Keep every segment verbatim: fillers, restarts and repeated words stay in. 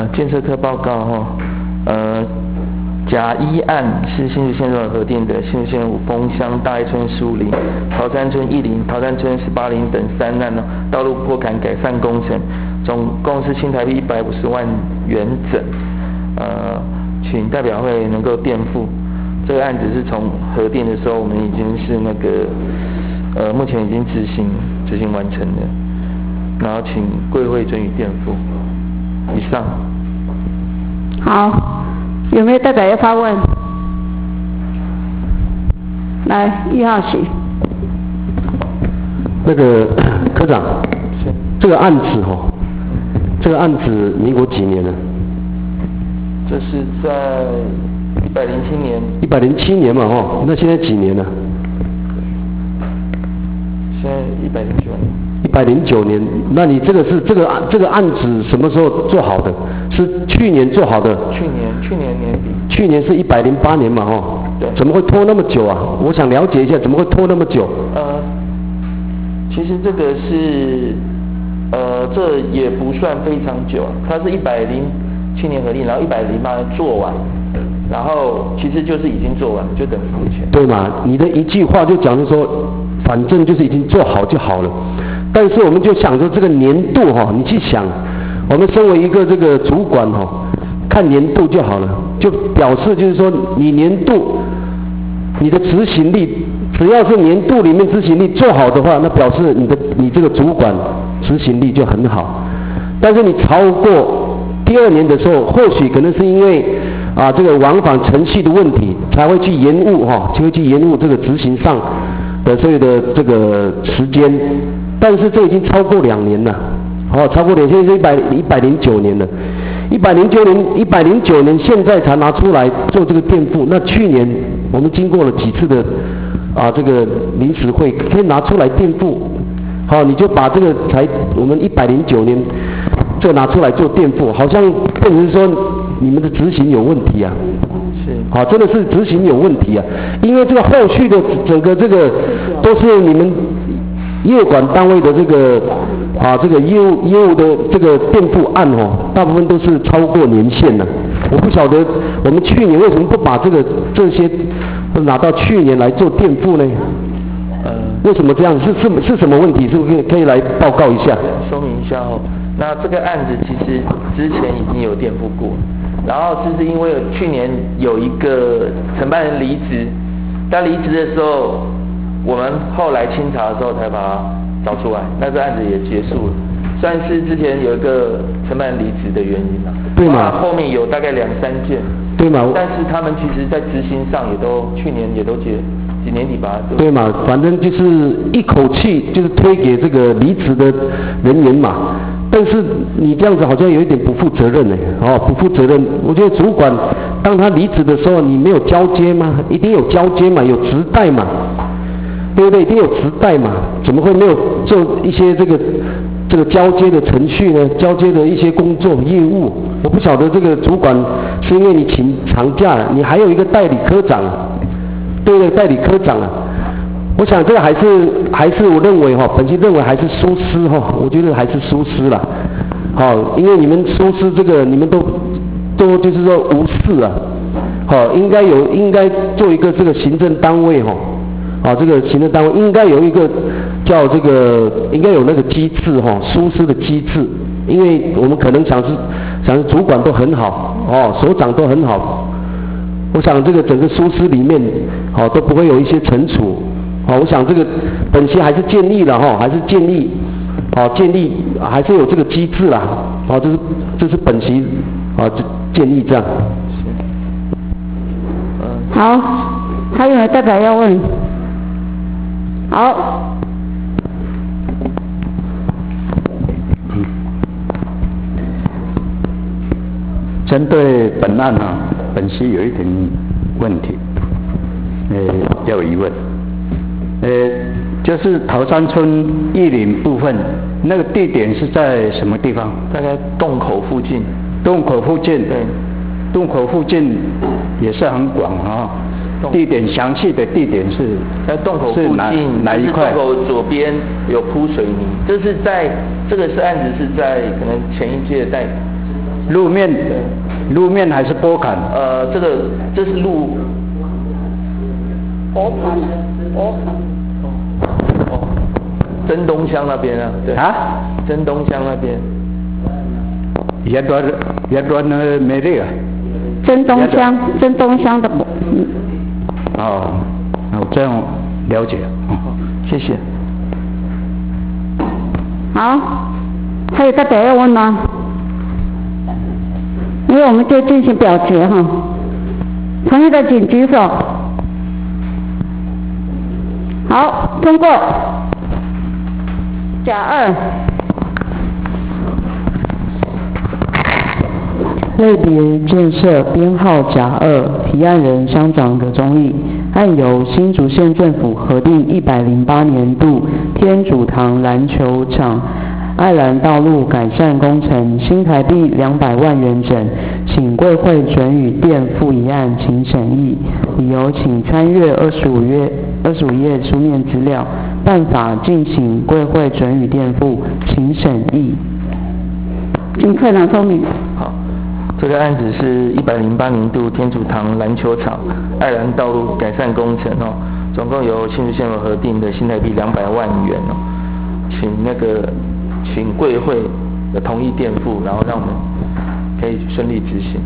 建设科报告哈，呃，甲一案是新竹县政府核定的新竹县五峰乡大爱村十五里、桃山村一林、桃山村十八林等三案呢道路破坎改善工程，总共是新台币一百五十万元整，呃，请代表会能够垫付。这个案子是从核定的时候，我们已经是那个，呃，目前已经执行执行完成的，然后请贵会准予垫付。以上。 好，有没有代表要发问？来，一号请。 那个科长，这个案子哈、哦，这个案子民国几年了？ 这是在一百零七年。 一百零七年嘛，哦，那现在几年了？ 现在一百零九年。 一百零九年，那你这个是这个案这个案子什么时候做好的？是去年做好的？ 去年，去年年底。 去年是一百零八年嘛，哦。 对。 怎么会拖那么久啊？我想了解一下，怎么会拖那么久？ 呃，其实这个是，呃，这也不算非常久，它是一百零七年核定，然后一百零八年做完，然后其实就是已经做完了，就等付钱。 对嘛？你的一句话就讲是说，反正就是已经做好就好了。但是我们就想说这个年度哈、哦，你去想，我们身为一个这个主管哈、哦，看年度就好了，就表示就是说你年度你的执行力，只要是年度里面执行力做好的话，那表示你的你这个主管执行力就很好。但是你超过第二年的时候，或许可能是因为啊这个往返程序的问题，才会去延误哈、哦，就会去延误这个执行上的这个的这个时间。但是这已经超过两年了，哦，超过两，现在是一百一百零九年了，一百零九年，一百零九年现在才拿出来做这个垫付。那去年我们经过了几次的啊这个临时会，可以拿出来垫付，好、哦，你就把这个才我们一百零九年这个拿出来做垫付，好像变成说你们的执行有问题啊。 是。 好、哦，真的是执行有问题啊，因为这个后续的整个这个都是你们业管单位的这个啊，这个业务业务的这个垫付案哦，大部分都是超过年限的。我不晓得我们去年为什么不把这个这些拿到去年来做垫付呢？呃，为什么这样？是是是什么问题？是不是可以来报告一下？ 说明一下哦。那这个案子其实之前已经有垫付过，然后是是因为去年有一个承办人离职，他离职的时候，我们后来清查的时候才把它找出来，那这案子也结束了，算是之前有一个承办人离职的原因嘛。 对嘛？ 后面有大概两三件。 对嘛？ 但是他们其实在执行上也都去年也都结，几年底吧。 对嘛？反正就是一口气就是推给这个离职的人员嘛。但是你这样子好像有一点不负责任呢，哦，不负责任。我觉得主管当他离职的时候，你没有交接吗？一定有交接嘛，有职代嘛，对不对？一定有职代嘛，怎么会没有做一些这个这个交接的程序呢？交接的一些工作业务，我不晓得这个主管是因为你请长假，你还有一个代理科长，对不对？代理科长啊。我想这个还是还是我认为哈、哦，本席认为还是疏失哈、哦，我觉得还是疏失了，好、哦，因为你们疏失这个你们都都就是说无视啊，好、哦，应该有应该做一个这个行政单位哈、哦，啊，这个行政单位应该有一个叫这个应该有那个机制哈、哦，疏失的机制，因为我们可能想是想是主管都很好哦，首长都很好，我想这个整个疏失里面好、哦、都不会有一些惩处。好，我想这个本席还是建议了哈，还是建议，好建议还是有这个机制啦，好，这是这是本席啊建议这样。 好，还有没有代表要问？好。 针对本案啊，本席有一点问题，呃，要有疑问。呃，就是桃山村一林部分，那个地点是在什么地方？ 大概洞口附近。 洞口附近。 对。 洞口附近也是很广啊、哦。地点详细的地点是在洞口附近哪一块？ 洞口左边有铺水泥，这是在这个是案子是在可能前一届代路面，路面还是坡坎？ 呃，这个这是路。 佛坎，佛坎。 哦，真东乡那边啊，对。 啊？ 真东乡那边。 一段一段呢没这个。 真东乡，真东乡的。嗯。 哦，我这样了解。 哦，谢谢。 好，还有代表要问吗？因为我们就进行表决哈。同意的请举手。好，通过。甲二。 类别建设编号甲二，提案人乡长葛宗义，案由新竹县政府核定一百零八年度天主堂篮球场爱兰道路改善工程新台币两百万元整，请贵会准予垫付一案，请审议。理由请参阅二十五页二十五页书面资料。办法敬请贵会准予垫付，请审议。 请科长说明。 好。这个案子是一百零八年度天主堂篮球场爱兰道路改善工程哦，总共由新竹县委核定的新台币两百万元哦，请那个请贵会的同意垫付，然后让我们可以顺利执行。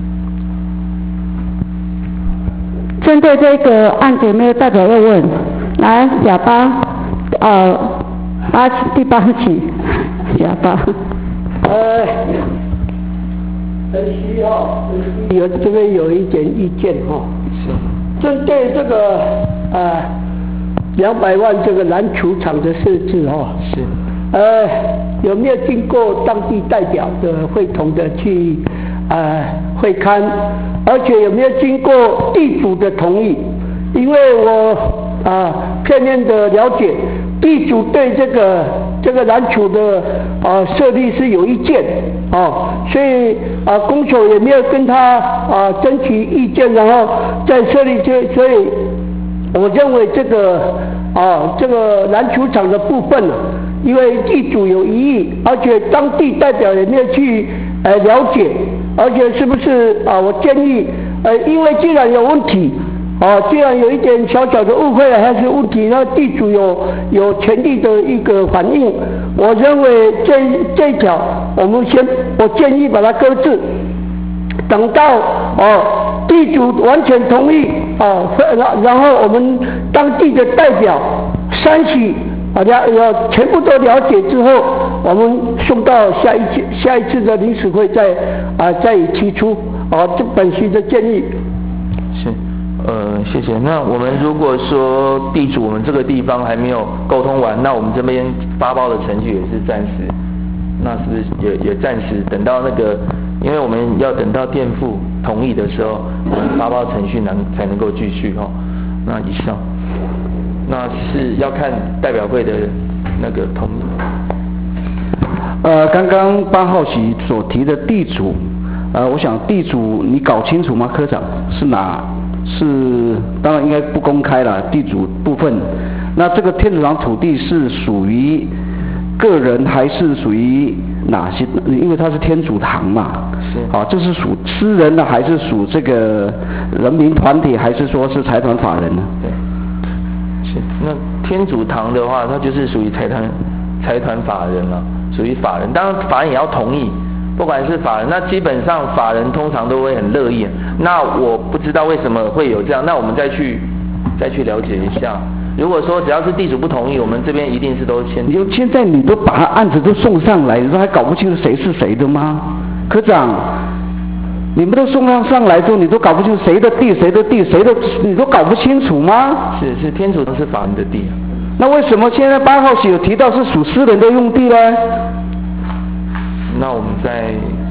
针对这个案子有没有代表要问？来，甲八，呃，八第八起，甲八。 呃。很需要，有这边有一点意见哈、哦。 是。 针对这个呃两百万这个篮球场的设置哈、哦。 是。 呃，有没有经过当地代表的会同的去呃会勘，而且有没有经过地主的同意？因为我啊、呃、片面的了解，地主对这个这个篮球的啊设立是有意见哦，所以啊公所也没有跟他啊争取意见，然后再设立这，所以我认为这个啊这个篮球场的部分呢，因为地主有异议，而且当地代表也没有去呃了解，而且是不是啊？我建议呃，因为既然有问题。哦，既然有一点小小的误会还是问题，那地主有有权利的一个反应。我认为这这一条，我们先，我建议把它搁置，等到哦地主完全同意哦，然后我们当地的代表三许啊了要全部都了解之后，我们送到下一次下一次的临时会再啊再提出哦这本席的建议。 是。呃，谢谢。那我们如果说地主我们这个地方还没有沟通完，那我们这边发包的程序也是暂时，那是不是也也暂时等到那个，因为我们要等到垫付同意的时候，我们发包程序能才能够继续哦。那以上，那是要看代表会的那个同意。 呃，刚刚八号席所提的地主，呃，我想地主你搞清楚吗？科长是哪？是，当然应该不公开了，地主部分。那这个天主堂土地是属于个人还是属于哪些？因为它是天主堂嘛。 是。 好，这是属私人的还是属这个人民团体，还是说是财团法人呢？ 对。是。那天主堂的话，它就是属于财团财团法人了，属于法人。当然法人也要同意。不管是法人，那基本上法人通常都会很乐意。那我不知道为什么会有这样，那我们再去再去了解一下。如果说只要是地主不同意，我们这边一定是都先。 你现在你都把案子都送上来，你说还搞不清楚谁是谁的吗？科长，你们都送上上来之后，你都搞不清楚谁的地谁的地谁的，你都搞不清楚吗？ 是是，天主堂是法人的地。 那为什么现在八号席有提到是属私人的用地呢？ 那我们再，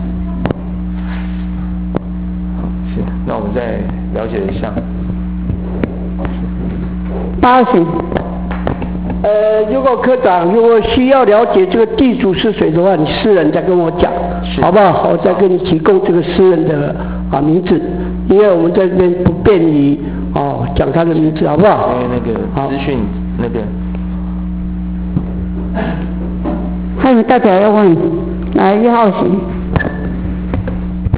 是，那我们再了解一下。 八号席。 呃，如果科长如果需要了解这个地主是谁的话，你私人再跟我讲，好不好？我再跟你提供这个私人的啊名字，因为我们在这边不便于哦讲他的名字，好不好？ 因为那个资讯那边。 还有代表要问。来，一号席。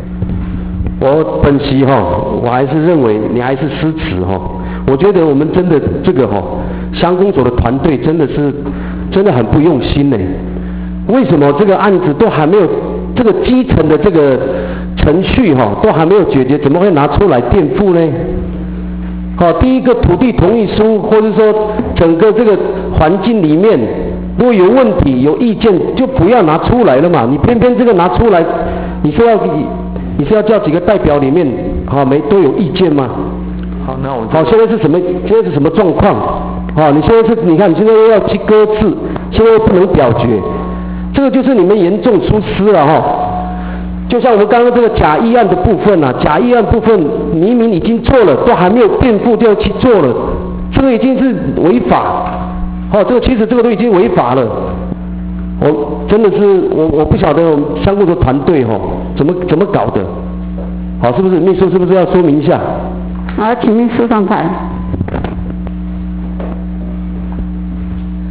我本席哈，我还是认为你还是失职哈。我觉得我们真的这个哈，乡公所的团队真的是真的很不用心呢。为什么这个案子都还没有这个基层的这个程序哈，都还没有解决，怎么会拿出来垫付呢？好，第一个土地同意书，或者说整个这个环境里面，如果有问题、有意见，就不要拿出来了嘛。你偏偏这个拿出来，你是要你是要叫几个代表里面，好没都有意见吗？ 好，那我好，现在是什么？现在是什么状况？好，你现在是，你看你现在又要去搁置，现在又不能表决，这个就是你们严重出师了哈。就像我们刚刚这个假议案的部分啊，假议案部分明明已经做了，都还没有垫付就要去做了，这个已经是违法。哦，这个其实这个都已经违法了。我真的是我我不晓得相关的团队哈、哦、怎么怎么搞的，好，是不是秘书是不是要说明一下？ 好，请秘书上台。